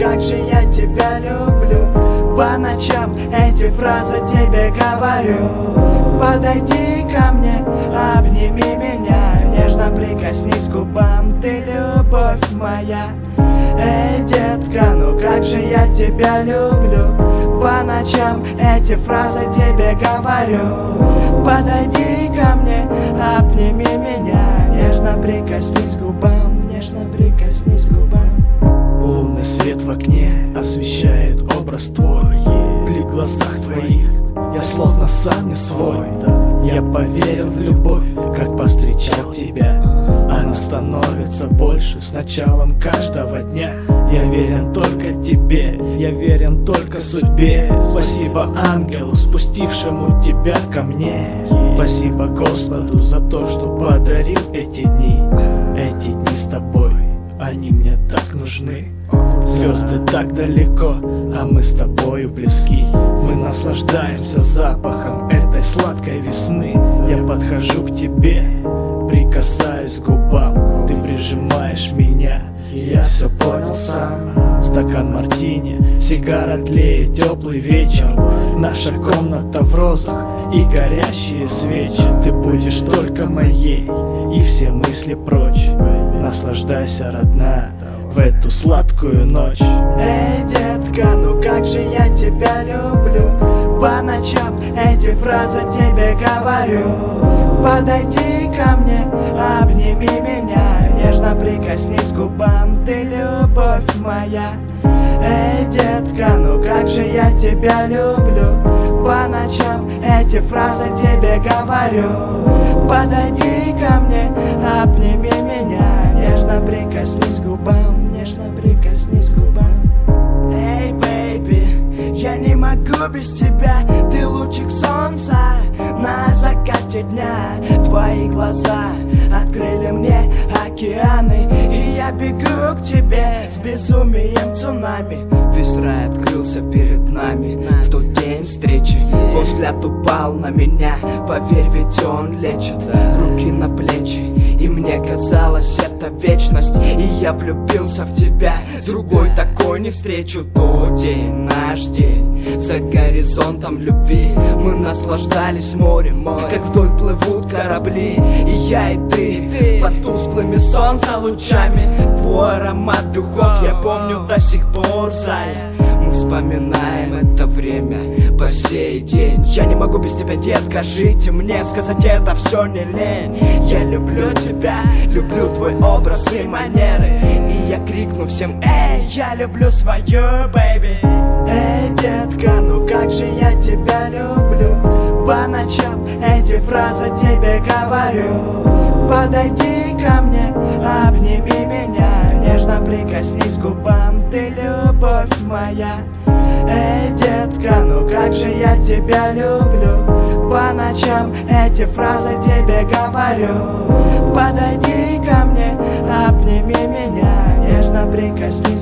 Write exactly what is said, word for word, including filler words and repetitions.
как же я тебя люблю. По ночам эти фразы тебе говорю. Подойди ко мне, обними меня, нежно прикоснись к губам, ты любовь моя. Эй, детка, ну как же я тебя люблю. По ночам эти фразы тебе говорю. Подойди ко мне, обними меня, нежно прикоснись к губам, нежно прикоснись к губам. Лунный свет в окне освещает образ твой. При глазах твоих я словно сам не свой. Я поверил в любовь, как повстречал тебя. Она становится больше с началом каждого дня. Я верен только тебе, я верен только судьбе. Спасибо ангелу, спустившему тебя ко мне. Спасибо Господу за то, что подарил эти дни. Эти дни с тобой, они мне так нужны. Звезды так далеко, а мы с тобою близки. Мы наслаждаемся запахом этой сладкой весны. Я подхожу к тебе, прикасаюсь к губам. Ты прижимаешь меня, и я все понял сам. Стакан мартини, сигара тлеет, теплый вечер. Наша комната в розах и горящие свечи. Ты будешь только моей, и все мысли прочь. Наслаждайся, родная, в эту сладкую ночь. Эй, детка, ну как же я тебя люблю. По ночам эти фразы тебе говорю. Подойди ко мне, обними меня, нежно прикоснись к губам, ты любовь моя. Эй, детка, ну как же я тебя люблю. По ночам эти фразы тебе говорю. Подойди ко мне, обними меня, нежно прикоснись к губам, нежно прикоснись к губам. Эй, бэйби, я не могу без тебя. Ты лучик солнца на закате дня. Твои глаза открыли мне океаны, и я бегу к тебе с безумием цунами. Весь рай открылся перед нами в тот день встречи. Твой взгляд упал на меня, поверь, ведь он лечит. Руки на плечи, и мне казалось, это вечность. И я влюбился в тебя, другой такой не встречу. Тот день, наш день, за горизонтом любви. Мы наслаждались морем, как вдоль плывут корабли. И я, и ты, под тусклыми солнца лучами. Твой аромат духов я помню до сих пор, зая. Мы вспоминаем это время по сей день. Я не могу без тебя, детка, жить, и мне сказать это все не лень. Я люблю тебя, люблю твой образ и манеры. И я крикну всем: эй, я люблю свою, бэйби. Эй, детка, ну как же я тебя люблю. По ночам эти фразы тебе говорю. Подойди ко мне, обними меня, нежно прикоснись к губам, ты любовь моя. Эй, детка, ну как же я тебя люблю. По ночам эти фразы тебе говорю. Подойди ко мне, обними меня, нежно прикоснись